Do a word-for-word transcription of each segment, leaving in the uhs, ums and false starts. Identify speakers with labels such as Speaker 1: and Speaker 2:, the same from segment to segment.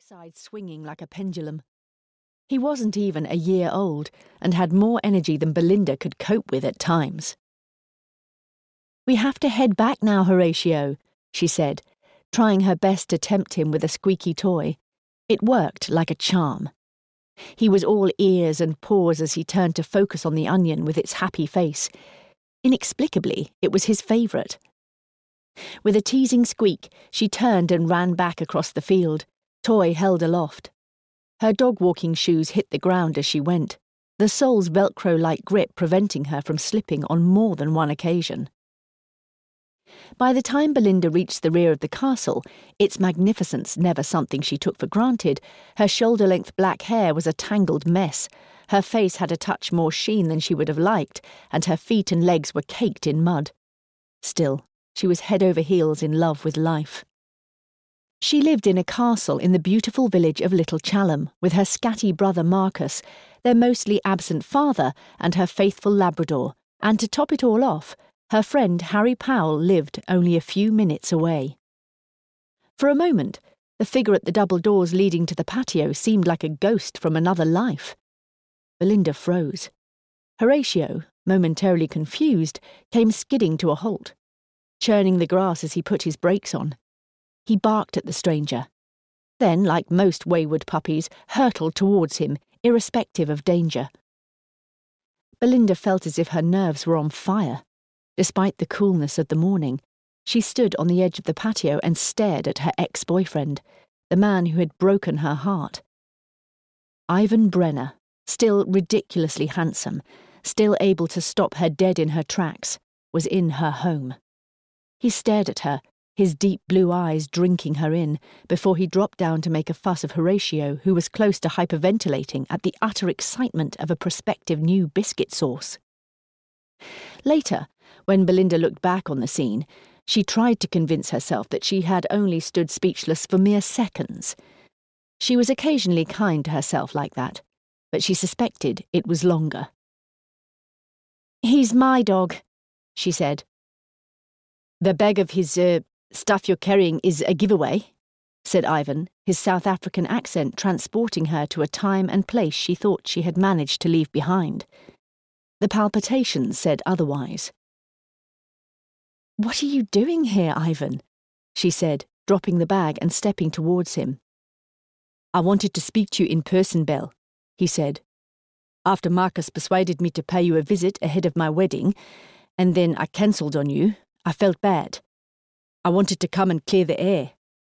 Speaker 1: backside swinging like a pendulum. He wasn't even a year old and had more energy than Belinda could cope with at times. "We have to head back now, Horatio," she said, trying her best to tempt him with a squeaky toy. It worked like a charm. He was all ears and paws as he turned to focus on the onion with its happy face. Inexplicably, it was his favourite. With a teasing squeak, she turned and ran back across the field, toy held aloft. Her dog-walking shoes hit the ground as she went, the sole's Velcro-like grip preventing her from slipping on more than one occasion. By the time Belinda reached the rear of the castle, its magnificence never something she took for granted, her shoulder-length black hair was a tangled mess, her face had a touch more sheen than she would have liked, and her feet and legs were caked in mud. Still, she was head over heels in love with life. She lived in a castle in the beautiful village of Little Challam with her scatty brother Marcus, their mostly absent father, and her faithful Labrador, and to top it all off, her friend Harry Powell lived only a few minutes away. For a moment, the figure at the double doors leading to the patio seemed like a ghost from another life. Belinda froze. Horatio, momentarily confused, came skidding to a halt, churning the grass as he put his brakes on. He barked at the stranger. Then, like most wayward puppies, hurtled towards him, irrespective of danger. Belinda felt as if her nerves were on fire. Despite the coolness of the morning, she stood on the edge of the patio and stared at her ex-boyfriend, the man who had broken her heart. Ivan Brenner, still ridiculously handsome, still able to stop her dead in her tracks, was in her home. He stared at her, his deep blue eyes drinking her in, before he dropped down to make a fuss of Horatio, who was close to hyperventilating at the utter excitement of a prospective new biscuit sauce. Later, when Belinda looked back on the scene, she tried to convince herself that she had only stood speechless for mere seconds. She was occasionally kind to herself like that, but she suspected it was longer. "He's my dog," she said. "The bag of his, uh, stuff you're carrying is a giveaway," said Ivan, his South African accent transporting her to a time and place she thought she had managed to leave behind. The palpitations said otherwise. "What are you doing here, Ivan?" she said, dropping the bag and stepping towards him. "I wanted to speak to you in person, Belle," he said. "After Marcus persuaded me to pay you a visit ahead of my wedding, and then I cancelled on you, I felt bad. I wanted to come and clear the air."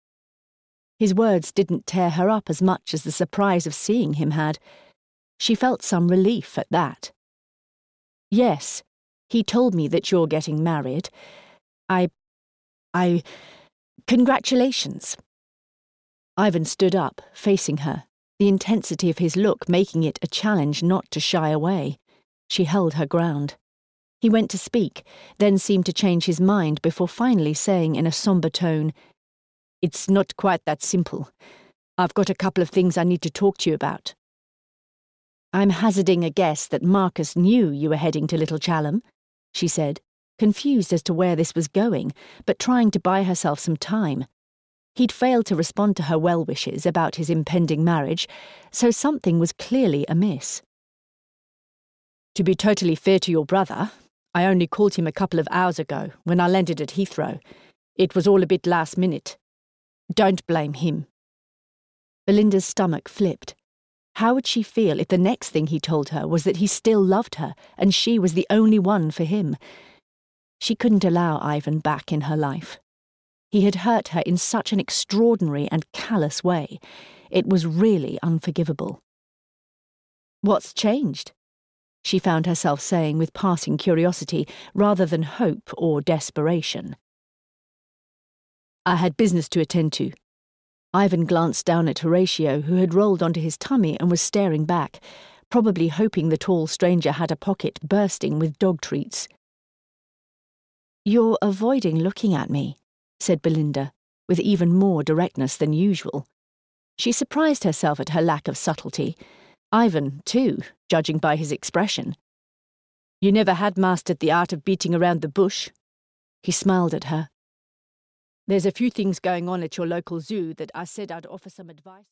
Speaker 1: His words didn't tear her up as much as the surprise of seeing him had. She felt some relief at that. "Yes, he told me that you're getting married. I... I... Congratulations." Ivan stood up, facing her, the intensity of his look making it a challenge not to shy away. She held her ground. He went to speak, then seemed to change his mind before finally saying in a sombre tone, "It's not quite that simple. I've got a couple of things I need to talk to you about." "I'm hazarding a guess that Marcus knew you were heading to Little Challam," she said, confused as to where this was going, but trying to buy herself some time. He'd failed to respond to her well wishes about his impending marriage, so something was clearly amiss. "To be totally fair to your brother, I only called him a couple of hours ago when I landed at Heathrow. It was all a bit last minute. Don't blame him." Belinda's stomach flipped. How would she feel if the next thing he told her was that he still loved her and she was the only one for him? She couldn't allow Ivan back in her life. He had hurt her in such an extraordinary and callous way. It was really unforgivable. "What's changed?" she found herself saying with passing curiosity rather than hope or desperation. "I had business to attend to." Ivan glanced down at Horatio, who had rolled onto his tummy and was staring back, probably hoping the tall stranger had a pocket bursting with dog treats. "You're avoiding looking at me," said Belinda, with even more directness than usual. She surprised herself at her lack of subtlety. Ivan, too, judging by his expression. "You never had mastered the art of beating around the bush." He smiled at her. "There's a few things going on at your local zoo that I said I'd offer some advice."